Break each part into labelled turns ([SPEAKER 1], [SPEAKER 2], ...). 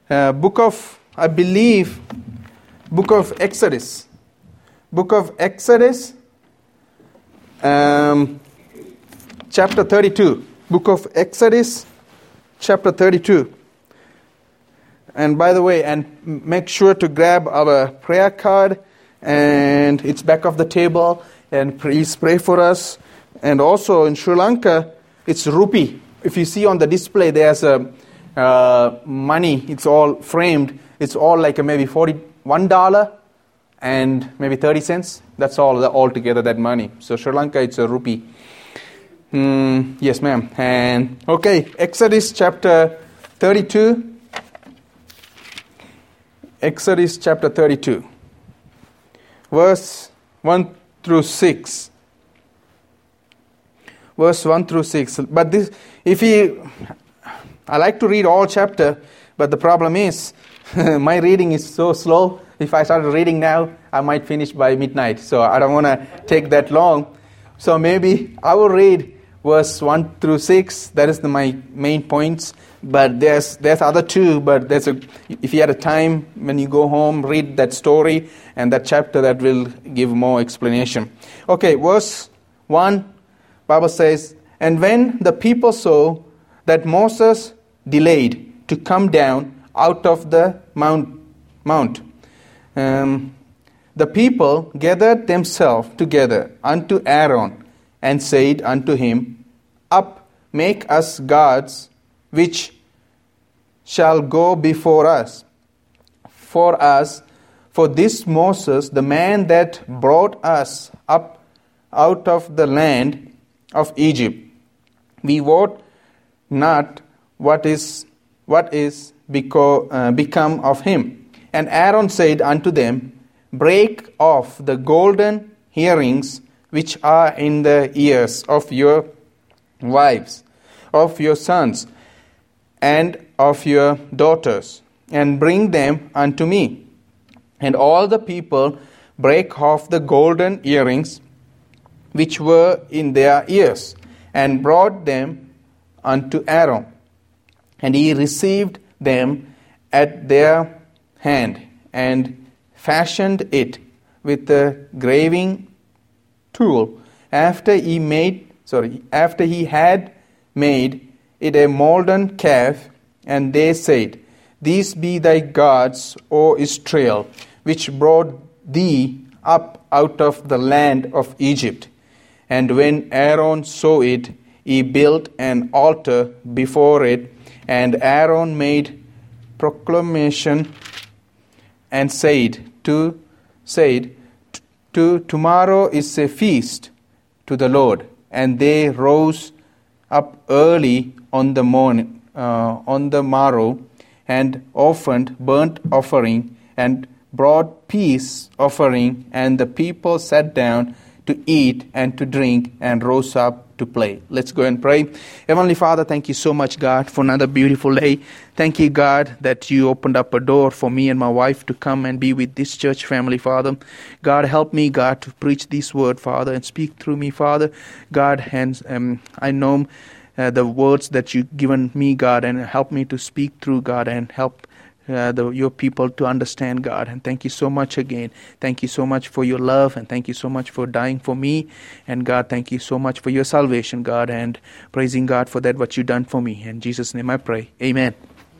[SPEAKER 1] I believe, book of Exodus. Book of Exodus, chapter 32. Book of Exodus, chapter 32. And by the way, and make sure to grab our prayer card, and it's back of the table, and please pray for us. And also in Sri Lanka, it's rupee. If you see on the display, there's a money. It's all framed. It's all like maybe $41 and maybe 30 cents. That's all together, that money. So Sri Lanka, it's a rupee. Yes, ma'am. And okay, Exodus chapter 32. Exodus chapter 32, verse 1 through 6. Verse 1 through 6. But this, I like to read all chapter, but the problem is, my reading is so slow. If I start reading now, I might finish by midnight. So I don't want to take that long. So maybe I will read verse 1 through 6. That is my main points. But there's other two. But if you had a time when you go home, read that story and that chapter, that will give more explanation. Okay, verse 1, Bible says, "And when the people saw that Moses delayed to come down out of the mount, the people gathered themselves together unto Aaron and said unto him, Up, make us gods, which shall go before us. For this Moses, the man that brought us up out of the land of Egypt, we wot not what is become of him. And Aaron said unto them, Break off the golden earrings which are in the ears of your wives, of your sons, and of your daughters, and bring them unto me. And all the people brake off the golden earrings which were in their ears, and brought them unto Aaron. And he received them at their hand, and fashioned it with a graving tool, after he had made it a molten calf. And they said, These be thy gods, O Israel, which brought thee up out of the land of Egypt. And when Aaron saw it, he built an altar before it, and Aaron made proclamation and said, Tomorrow is a feast to the Lord. And they rose up early on the morrow, and offered burnt offering, and brought peace offering, and the people sat down to eat and to drink, and rose up to play. Let's go and pray. Heavenly Father, thank you so much, God, for another beautiful day. Thank you, God, that you opened up a door for me and my wife to come and be with this church family, Father. God, help me, God, to preach this word, Father, and speak through me, Father. God, and I know the words that you've given me, God, and help me to speak through, God, and help your people to understand, God. And thank you so much again. Thank you so much for your love, and thank you so much for dying for me. And God, thank you so much for your salvation, God, and praising God for that, what you've done for me. In Jesus' name I pray. Amen.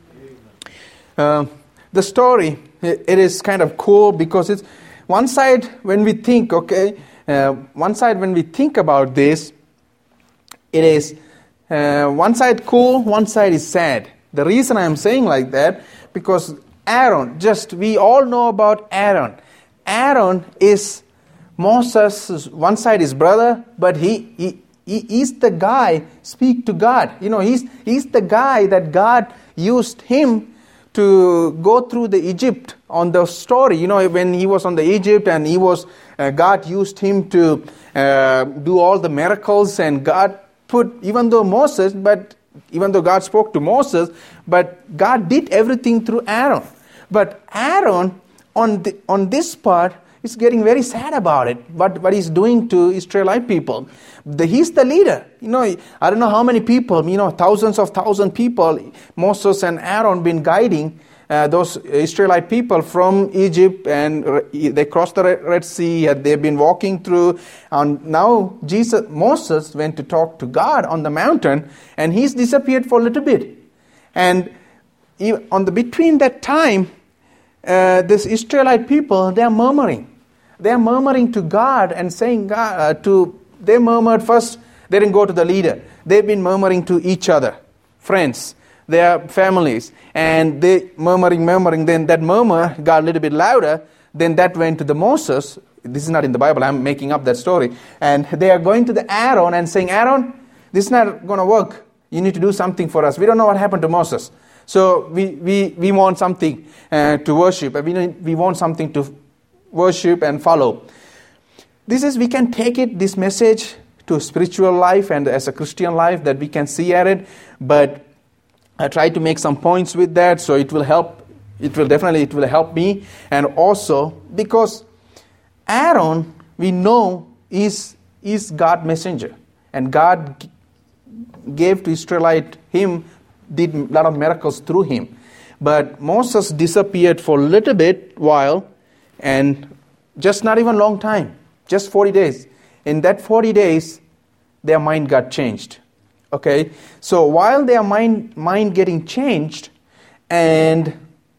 [SPEAKER 1] The story, it is kind of cool because it's one side when we think, when we think about this, it is one side cool, one side is sad. The reason I'm saying like that, because Aaron, we all know about Aaron. Aaron is Moses' one side his brother, but he's the guy speak to God. You know, he's the guy that God used him to go through the Egypt on the story. You know, when he was on the Egypt, and God used him to do all the miracles, and God even though God spoke to Moses, but God did everything through Aaron. But Aaron, on this part, is getting very sad about it, what he's doing to Israelite people. He's the leader. You know, I don't know how many people, thousands of people, Moses and Aaron been guiding those Israelite people from Egypt, and they crossed the Red Sea, and they've been walking through, and now Moses went to talk to God on the mountain, and he's disappeared for a little bit. And between that time, this Israelite people, they are murmuring. They are murmuring to God and saying, they murmured first, they didn't go to the leader. They've been murmuring to each other, friends, their families, and they murmuring, then that murmur got a little bit louder, then that went to the Moses. This is not in the Bible, I'm making up that story. And they are going to the Aaron and saying, Aaron, this is not going to work. You need to do something for us. We don't know what happened to Moses. So we want something to worship. We want something to worship and follow. We can take this message to a spiritual life and as a Christian life that we can see at it, but I try to make some points with that, so it will help. It will help me, and also because Aaron, we know, is God's messenger, and God gave to Israelite did a lot of miracles through him. But Moses disappeared for a little bit while, and just not even long time, just 40 days. In that 40 days, their mind got changed. Okay, so while their mind getting changed, and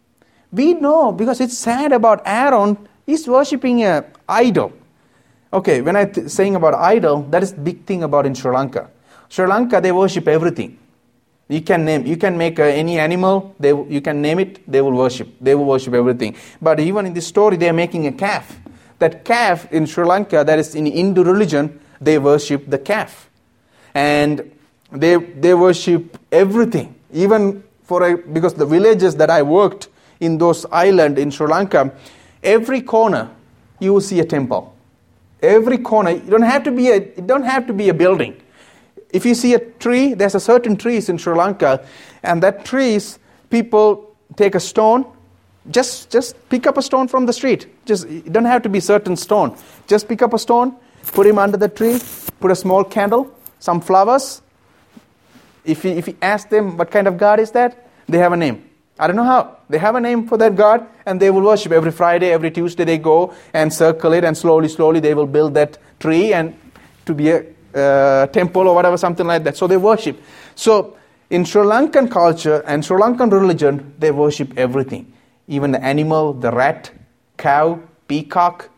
[SPEAKER 1] we know, because it's sad about Aaron, he's worshipping an idol. Okay, when I'm saying about idol, that is the big thing about in Sri Lanka. Sri Lanka, they worship everything. You can make any animal, you can name it, they will worship. They will worship everything. But even in this story, they are making a calf. That calf in Sri Lanka, that is in Hindu religion, they worship the calf. And they worship everything. Even because the villages that I worked in those islands in Sri Lanka, every corner you will see a temple. Every corner, it don't have to be a building. If you see a tree, there's a certain trees in Sri Lanka, and that trees, people take a stone, just pick up a stone from the street. It don't have to be certain stone. Just pick up a stone, put him under the tree, put a small candle, some flowers. If you ask them what kind of God is that, they have a name. I don't know how. They have a name for that God, and they will worship every Friday, every Tuesday. They go and circle it, and slowly they will build that tree and to be a temple or whatever, something like that. So they worship. So in Sri Lankan culture and Sri Lankan religion, they worship everything. Even the animal, the rat, cow, peacock,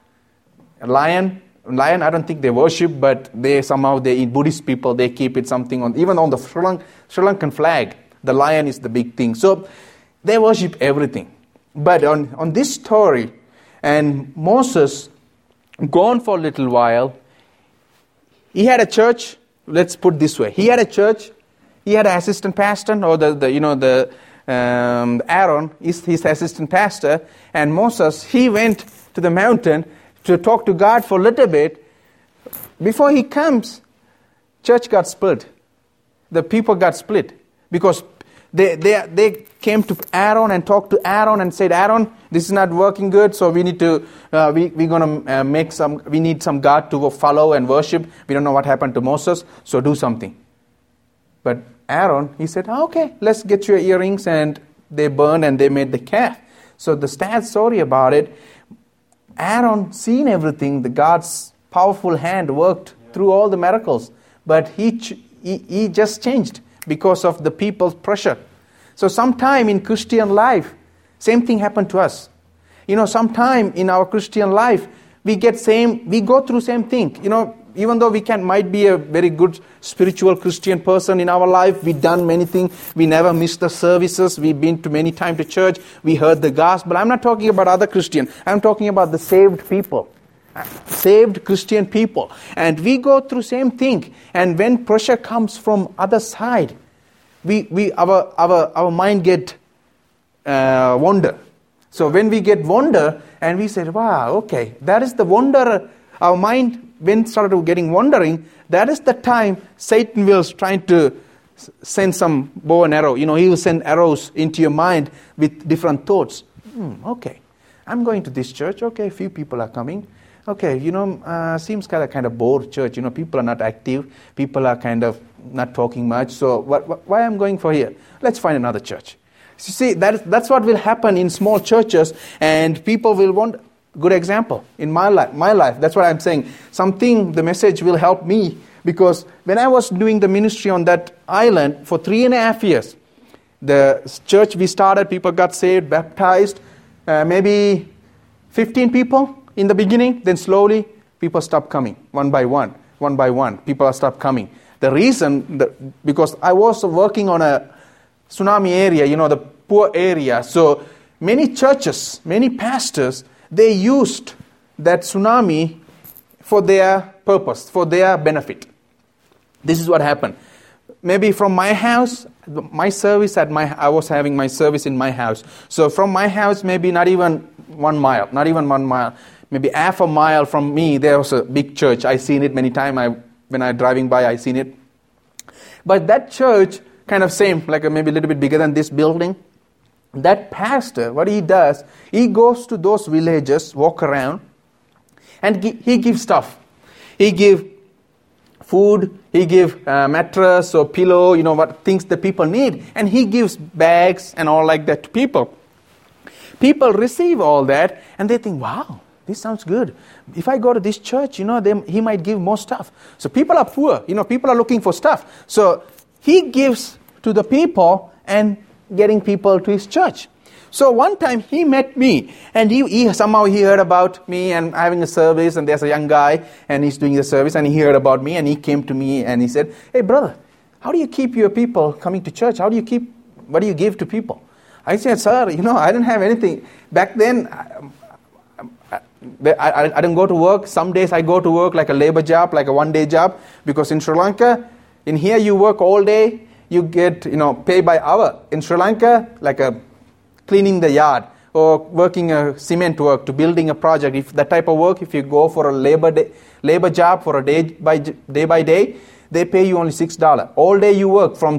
[SPEAKER 1] lion. Lion, I don't think they worship, but in Buddhist people, they keep it something even on the Sri Lankan flag. The lion is the big thing. So they worship everything. But on this story, and Moses gone for a little while, he had a church. Let's put it this way: he had a church. He had an assistant pastor, or Aaron is his assistant pastor, and Moses, he went to the mountain to talk to God for a little bit. Before he comes, church got split. The people got split because they came to Aaron and talked to Aaron and said, Aaron, this is not working good, so we need to we need some God to follow and worship. We don't know what happened to Moses, so do something. But Aaron, he said, okay, let's get your earrings, and they burned and they made the calf. So the sad story about it, Aaron seen everything, God's powerful hand worked through all the miracles, but he just changed because of the people's pressure. So sometime in Christian life, same thing happened to us. Sometime in our Christian life, we go through same thing. Even though might be a very good spiritual Christian person in our life, we've done many things, we never missed the services, we've been to many times to church, we heard the gospel. I'm not talking about other Christian, I'm talking about the saved people, saved Christian people. And we go through same thing, and when pressure comes from other side, our mind get wonder. So when we get wonder, and we say, wow, okay, that is the wonder, our mind when started getting wandering, that is the time Satan will trying to send some bow and arrow. He will send arrows into your mind with different thoughts. Okay, I'm going to this church. Okay, a few people are coming. Okay, seems kind of bored church. People are not active. People are kind of not talking much. So why I'm going for here? Let's find another church. You see, that's what will happen in small churches, and people will want good example in my life. That's what I'm saying. The message will help me, because when I was doing the ministry on that island for 3.5 years, the church we started, people got saved, baptized, maybe 15 people in the beginning, then slowly people stopped coming, one by one, people stopped coming. The reason, because I was working on a tsunami area, the poor area, so many churches, many pastors, they used that tsunami for their purpose, for their benefit. This is what happened. Maybe from my house, I was having my service in my house. So from my house, maybe not even 1 mile, maybe half a mile from me, there was a big church. I seen it many times. When I'm driving by, I seen it. But that church, kind of same, like maybe a little bit bigger than this building. That pastor, what he does, he goes to those villages, walk around, and he gives stuff. He gives food, he gives mattress or pillow, what things the people need. And he gives bags and all like that to people. People receive all that and they think, wow, this sounds good. If I go to this church, he might give more stuff. So people are poor, people are looking for stuff. So he gives to the people and getting people to his church. So one time he met me, and he somehow heard about me and having a service, and there's a young guy and he's doing the service, and he heard about me and he came to me and he said, hey brother, how do you keep your people coming to church? What do you give to people? I said, sir, I didn't have anything. Back then, I didn't go to work. Some days I go to work like a labor job, like a one-day job, because in Sri Lanka, in here you work all day, you get, paid by hour. In Sri Lanka, like cleaning the yard or working a cement work to building a project. If that type of work, if you go for a labor job for a day by day, they pay you only $6. All day you work from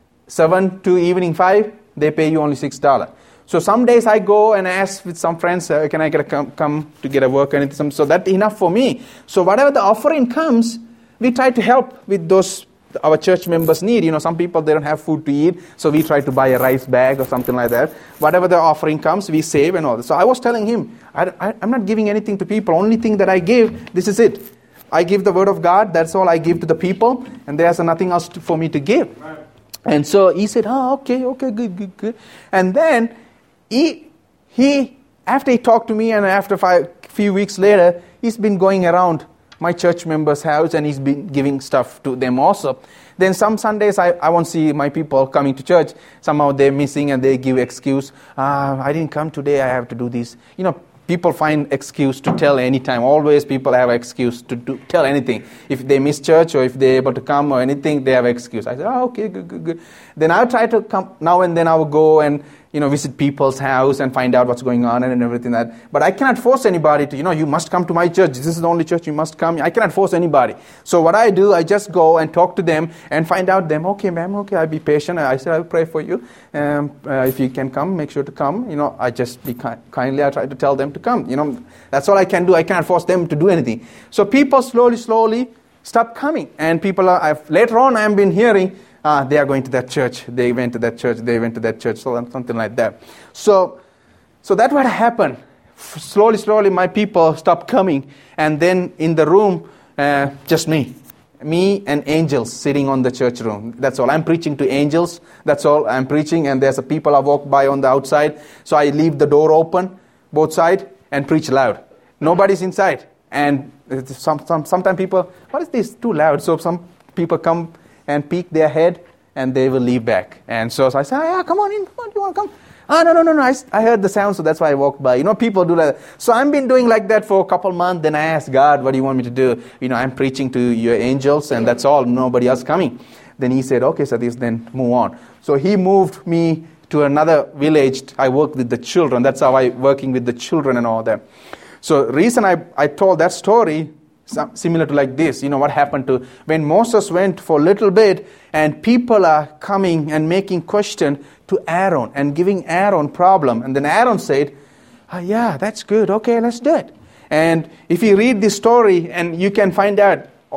[SPEAKER 1] 7 to evening 5, they pay you only $6. So some days I go and ask with some friends, can I come to get a work or anything? So that's enough for me. So whatever the offering comes, we try to help with those our church members need. Some people, they don't have food to eat, so we try to buy a rice bag or something like that. Whatever the offering comes, we save and all that. So I was telling him, I'm not giving anything to people. Only thing that I give, this is it. I give the word of God. That's all I give to the people, and there's nothing else for me to give. Right. And so he said, okay, good. And then he after he talked to me, and after a few weeks later, he's been going around my church members' house, and he's been giving stuff to them also. Then some Sundays I won't see my people coming to church. Somehow they're missing and they give excuse. I didn't come today, I have to do this. People find excuse to tell anytime. Always people have excuse to tell anything. If they miss church or if they're able to come or anything, they have excuse. I say, okay, good. Then I'll try to come now and then. I will go and visit people's house and find out what's going on and everything that. But I cannot force anybody to, you must come to my church. This is the only church you must come. I cannot force anybody. So what I do, I just go and talk to them and find out them. Okay, ma'am. Okay, I'll be patient. I said I'll pray for you. If you can come, make sure to come. I just be kindly. I try to tell them to come. That's all I can do. I cannot force them to do anything. So people slowly stop coming, and people later on I've been hearing. They are going to that church. They went to that church. They went to that church. So something like that. So that's what happened. Slowly, my people stopped coming, and then in the room, just me and angels sitting on the church room. That's all. I'm preaching to angels. That's all I'm preaching. And there's a people I walk by on the outside. So I leave the door open, both sides, and preach loud. Nobody's inside. And sometimes people, what is this? Too loud. So some people come and peek their head, and they will leave back. And so I say, come on in. Come on, you want to come? No. I heard the sound, so that's why I walked by. People do that. So I've been doing like that for a couple months. Then I asked God, what do you want me to do? I'm preaching to your angels, and that's all. Nobody else coming. Then he said, okay, Satish, then move on. So he moved me to another village. I work with the children. That's how I working with the children and all that. So reason I told that story, similar to like this, what happened to when Moses went for a little bit, and people are coming and making question to Aaron and giving Aaron problem. And then Aaron said, yeah, that's good. Okay, let's do it. And if you read this story, and you can find out,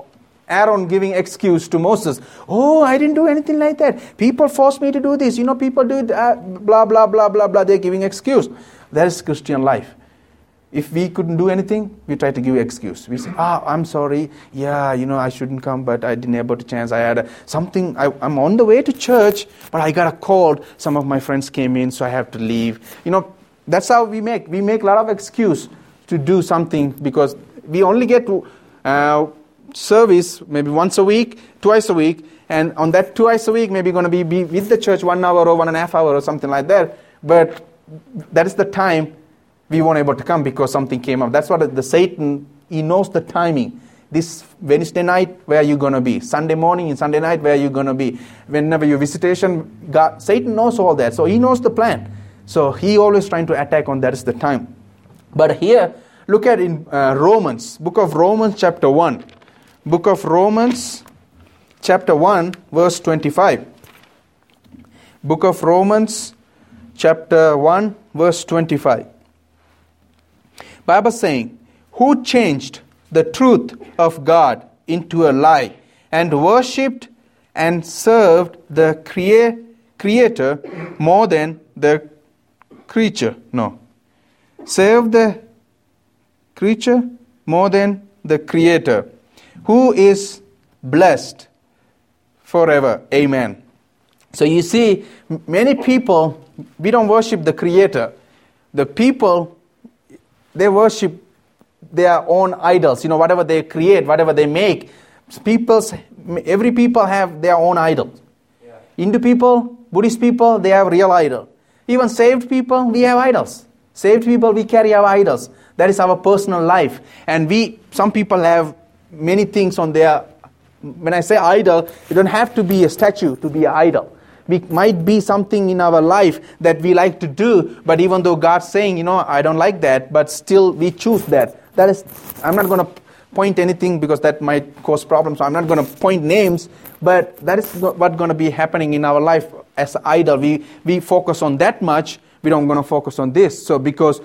[SPEAKER 1] Aaron giving excuse to Moses. Oh, I didn't do anything like that. People forced me to do this. People do it, blah, blah, blah, blah, blah. They're giving excuse. That is Christian life. If we couldn't do anything, we try to give excuse. We say, I'm sorry. Yeah, I shouldn't come, but I didn't able to chance. I had something. I'm on the way to church, but I got a call. Some of my friends came in, so I have to leave. That's how we make. We make a lot of excuse to do something because we only get to service maybe once a week, twice a week, and on that twice a week, maybe going to be with the church 1 hour or 1.5 hours or something like that. But that is the time we weren't able to come because something came up. That's what the Satan, he knows the timing. This Wednesday night, where are you going to be? Sunday morning and Sunday night, where are you going to be? Whenever your visitation, Satan knows all that. So he knows the plan. So he always trying to attack on that is the time. But here, look at in Romans, book of Romans chapter 1. Book of Romans chapter 1, verse 25. Book of Romans chapter 1, verse 25. Bible saying, who changed the truth of God into a lie and worshipped and served the creator more than the creature. No. Serve the creature more than the creator, who is blessed forever. Amen. So you see, many people, we don't worship the creator. The people, they worship their own idols. Whatever they create, whatever they make. Every people have their own idols. Yeah. Hindu people, Buddhist people, they have real idol. Even saved people, we have idols. Saved people, we carry our idols. That is our personal life. And some people have many things on their, when I say idol, it don't have to be a statue to be an idol. We might be something in our life that we like to do, but even though God's saying, I don't like that, but still we choose that. I'm not going to point anything because that might cause problems. So I'm not going to point names, but that is what's going to be happening in our life as an idol. We focus on that much, we don't going to focus on this. So because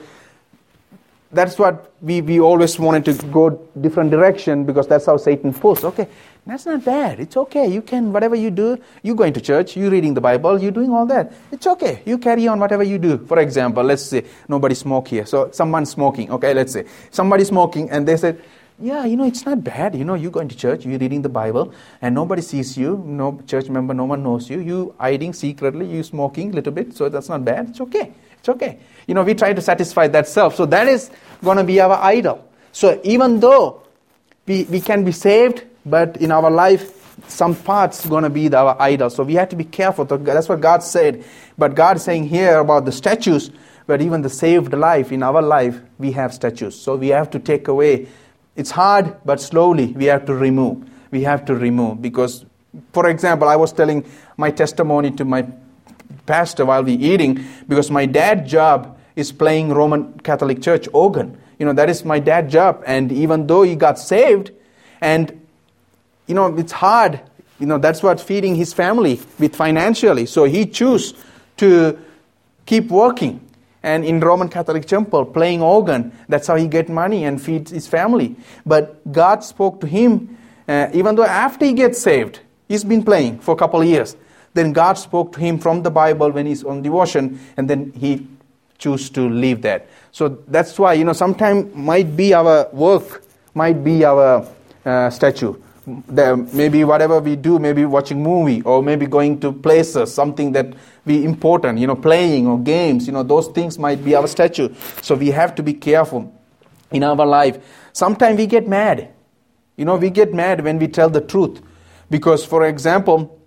[SPEAKER 1] that's what we always wanted to go different direction because that's how Satan pulls. Okay, that's not bad. It's okay. You can, whatever you do, you going to church, you reading the Bible, you doing all that. It's okay. You carry on whatever you do. For example, let's say nobody smoke here. So someone's smoking. Okay, let's say somebody's smoking and they said, yeah, it's not bad. You going to church, you reading the Bible, and nobody sees you. No church member, no one knows you. You hiding secretly, you smoking a little bit. So that's not bad. It's okay. It's okay. We try to satisfy that self. So that is going to be our idol. So even though we can be saved, but in our life, some parts going to be our idol. So we have to be careful. That's what God said. But God is saying here about the statues, but even the saved life, in our life, we have statues. So we have to take away. It's hard, but slowly we have to remove. We have to remove. Because, for example, I was telling my testimony to my pastor while we eating, because my dad's job is playing Roman Catholic Church organ. That is my dad's job. And even though he got saved, and, it's hard, that's what feeding his family with financially. So he chose to keep working. And in Roman Catholic Temple, playing organ, that's how he get money and feeds his family. But God spoke to him, even though after he gets saved, he's been playing for a couple of years. Then God spoke to him from the Bible when he's on devotion, and then he chose to leave that. So that's why, sometimes might be our work, might be our statue. Maybe whatever we do, maybe watching movie, or maybe going to places, something that be important, playing or games, those things might be our statue. So we have to be careful in our life. Sometimes we get mad. We get mad when we tell the truth. Because, for example,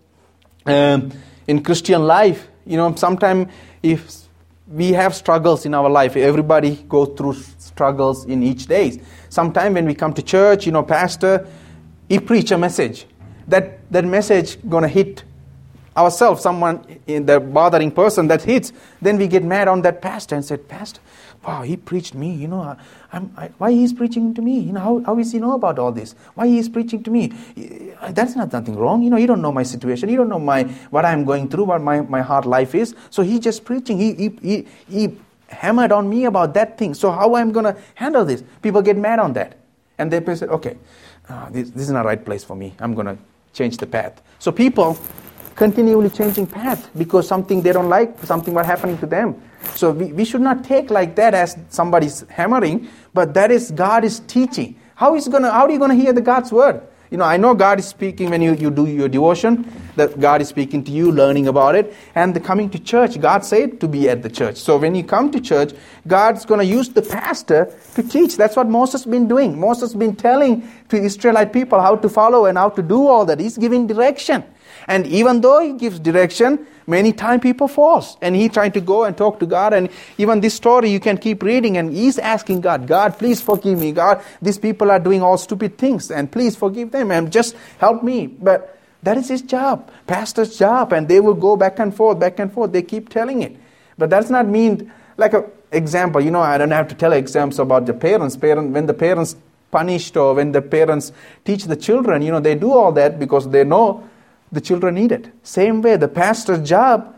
[SPEAKER 1] in Christian life, sometimes if we have struggles in our life, everybody goes through struggles in each day. Sometimes when we come to church, pastor, he preach a message. That message going to hit ourselves, someone in the bothering person that hits. Then we get mad on that pastor and said, Pastor, wow, he preached me. Why he's preaching to me? How is he know about all this? Why he is preaching to me? That's not nothing wrong. You don't know my situation. You don't know what I'm going through, what my heart life is. So he just preaching. He hammered on me about that thing. So how I'm going to handle this? People get mad on that. And they say, okay, this is not the right place for me. I'm going to change the path. So people continually changing path because something they don't like, something was happening to them. So we should not take like that as somebody's hammering, but that is God is teaching. How are you going to hear the God's word? I know God is speaking when you do your devotion, that God is speaking to you, learning about it, and the coming to church, God said to be at the church. So when you come to church, God's going to use the pastor to teach. That's what Moses has been doing. Moses has been telling to Israelite people how to follow and how to do all that. He's giving direction. And even though he gives direction, many times people falls. And he trying to go and talk to God. And even this story, you can keep reading. And he's asking God, God, please forgive me. God, these people are doing all stupid things. And please forgive them. And just help me. But that is his job. Pastor's job. And they will go back and forth, back and forth. They keep telling it. But that's not mean, like an example. I don't have to tell examples about the parents. When the parents punished or when the parents teach the children, they do all that because they know the children need it. Same way, the pastor's job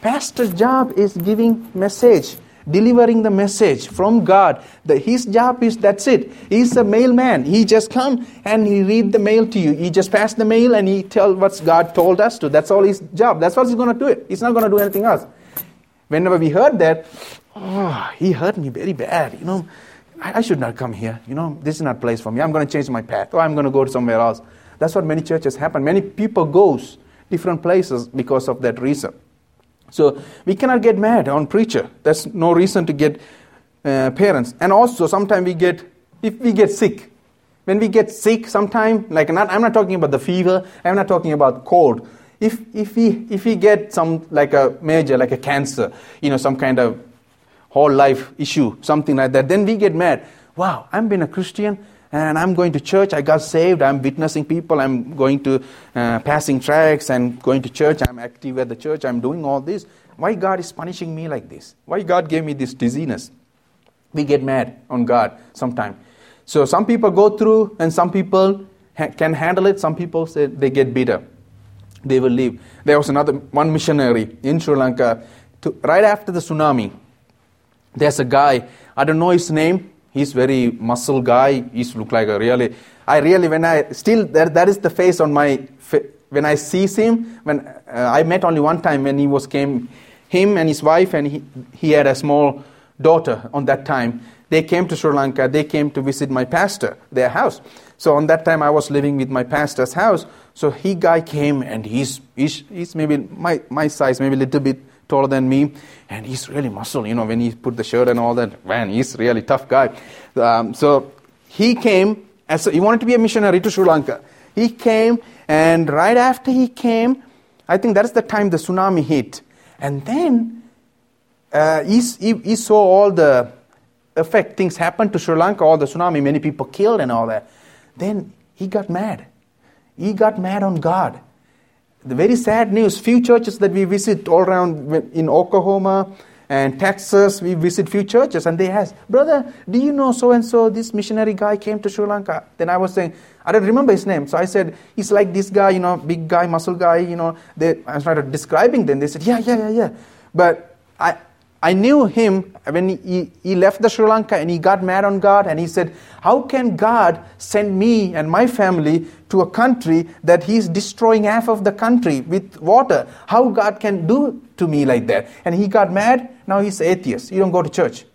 [SPEAKER 1] is giving message, delivering the message from God. His job is, that's it. He's a mailman. He just come and he read the mail to you. He just pass the mail and he tell what God told us to. That's all his job. That's what he's going to do it. He's not going to do anything else. Whenever we heard that, he hurt me very bad. I should not come here. This is not a place for me. I'm going to change my path or I'm going to go to somewhere else. That's what many churches happen. Many people goes different places because of that reason. So we cannot get mad on preacher. There's no reason to get parents. And also sometimes if we get sick. When we get sick sometime, I'm not talking about the fever. I'm not talking about cold. If we get some like a major, like a cancer, some kind of whole life issue, something like that, then we get mad. Wow, I've been a Christian. And I'm going to church, I got saved, I'm witnessing people, I'm going to passing tracts and going to church, I'm active at the church, I'm doing all this. Why God is punishing me like this? Why God gave me this dizziness? We get mad on God sometimes. So some people go through and some people can handle it, some people say they get bitter. They will leave. There was one missionary in Sri Lanka, right after the tsunami. There's a guy, I don't know his name, he's very muscle guy. He look like that is the face on my, when I see him, when I met only one time when him and his wife, and he had a small daughter on that time. They came to Sri Lanka, they came to visit my pastor, their house. So on that time I was living with my pastor's house. So guy came and he's maybe my size, maybe a little bit taller than me, and he's really muscle, when he put the shirt and all that, man, he's really tough guy. So he came, he wanted to be a missionary to Sri Lanka. He came, and right after he came, I think that's the time the tsunami hit. And then he saw all the effect, things happened to Sri Lanka, all the tsunami, many people killed and all that. Then he got mad. He got mad on God. The very sad news, few churches that we visit all around in Oklahoma and Texas, we visit few churches and they ask, brother, do you know so-and-so, this missionary guy came to Sri Lanka? Then I was saying, I don't remember his name. So I said, he's like this guy, big guy, muscle guy, I started describing them. They said, yeah. But I knew him when he left the Sri Lanka and he got mad on God and he said, how can God send me and my family to a country that he's destroying half of the country with water? How God can do to me like that? And he got mad. Now he's atheist. He don't go to church.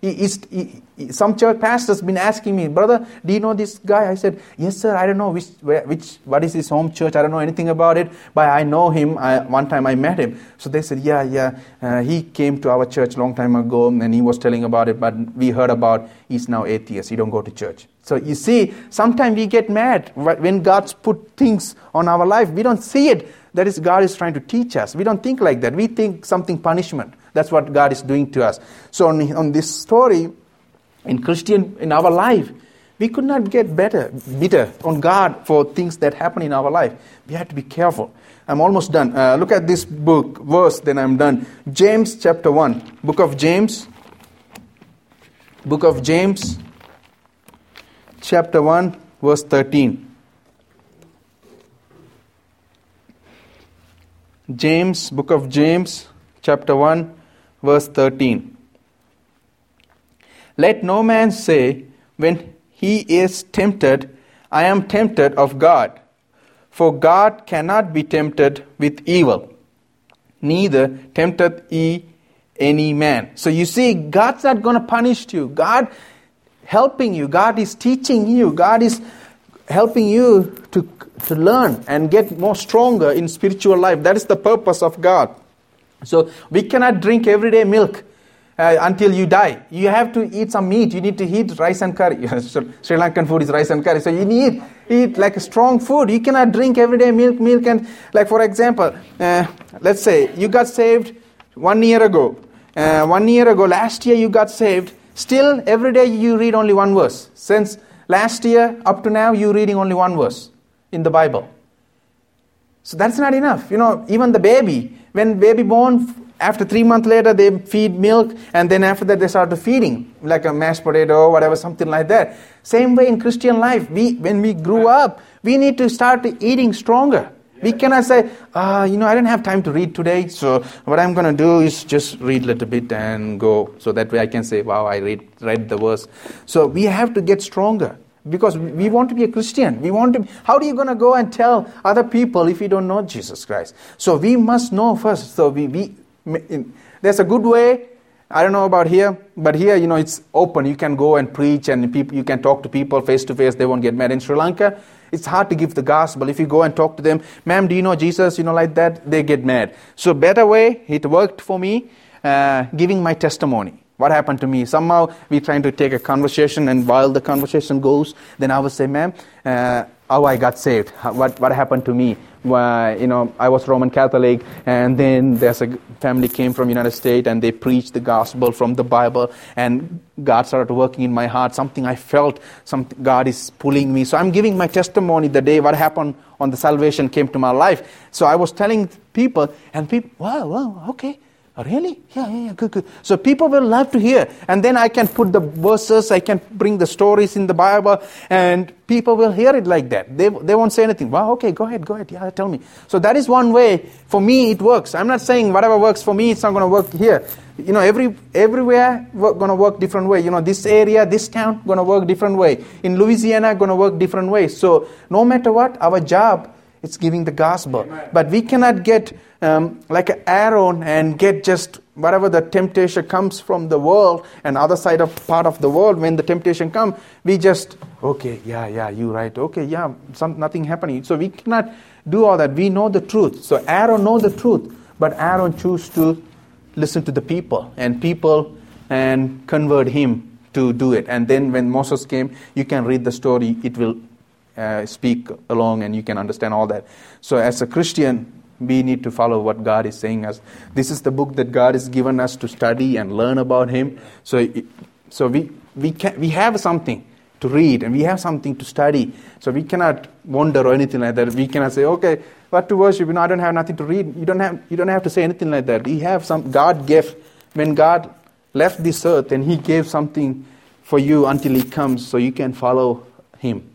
[SPEAKER 1] Some church pastors been asking me, brother, do you know this guy? I said, yes, sir. I don't know what is his home church. I don't know anything about it, but I know him. One time I met him. So they said, yeah. He came to our church long time ago, and he was telling about it, but we heard about he's now atheist. He don't go to church. So you see, sometimes we get mad when God's put things on our life. We don't see it. That is, God is trying to teach us. We don't think like that. We think something punishment. That's what God is doing to us. So on this story, in our life, we could not get bitter on God for things that happen in our life. We have to be careful. I'm almost done. Look at this verse, then I'm done. James chapter 1. Book of James chapter 1, verse 13. Book of James, chapter 1, verse 13. Let no man say, when he is tempted, I am tempted of God. For God cannot be tempted with evil, neither tempteth he any man. So you see, God's not going to punish you. God helping you. God is teaching you. God is helping you to learn and get more stronger in spiritual life. That is the purpose of God. So we cannot drink everyday milk until you die. You have to eat some meat. You need to eat rice and curry. Sri Lankan food is rice and curry. So you need eat like a strong food. You cannot drink everyday milk and like, for example, let's say you got saved 1 year ago. 1 year ago, last year you got saved. Still, every day you read only one verse. Since last year up to now, you're reading only one verse in the Bible. So that's not enough. Even the baby, when baby born, after 3 months later, they feed milk, and then after that, they start feeding, like a mashed potato or whatever, something like that. Same way in Christian life, when we grew up, we need to start eating stronger. We cannot say, I don't have time to read today, so what I'm going to do is just read a little bit and go. So that way I can say, wow, I read the verse. So we have to get stronger because we want to be a Christian. How are you going to go and tell other people if you don't know Jesus Christ? So we must know first. So there's a good way. I don't know about here, but here, it's open. You can go and preach and you can talk to people face to face. They won't get mad. In Sri Lanka, it's hard to give the gospel. If you go and talk to them, ma'am, do you know Jesus? Like that, they get mad. So better way, it worked for me, giving my testimony. What happened to me? Somehow we're trying to take a conversation, and while the conversation goes, then I will say, ma'am, how I got saved. What happened to me? I was Roman Catholic, and then there's a family came from United States, and they preached the gospel from the Bible, and God started working in my heart. Something I felt, God is pulling me. So I'm giving my testimony the day what happened on the salvation came to my life. So I was telling people, and people, wow, okay. Oh, really? Yeah, good. So people will love to hear. And then I can put the verses, I can bring the stories in the Bible, and people will hear it like that. They won't say anything. Wow, okay, go ahead. Yeah, tell me. So that is one way. For me, it works. I'm not saying whatever works for me, it's not going to work here. Everywhere going to work different way. This area, this town, going to work different way. In Louisiana, going to work different way. So no matter what, our job, it's giving the gospel. Amen. But we cannot get like an Aaron and get just whatever the temptation comes from the world and other side of part of the world. When the temptation comes, we just, okay, yeah, you right. Okay, yeah, nothing happening. So we cannot do all that. We know the truth. So Aaron knows the truth. But Aaron chose to listen to the people and convert him to do it. And then when Moses came, you can read the story. It will speak along and you can understand all that. So as a Christian, we need to follow what God is saying us. This is the book that God has given us to study and learn about Him. So we have something to read and we have something to study. So we cannot wonder or anything like that. We cannot say, okay, what to worship? I don't have nothing to read. You don't have to say anything like that. We have some God gift. When God left this earth and He gave something for you until He comes, so you can follow Him.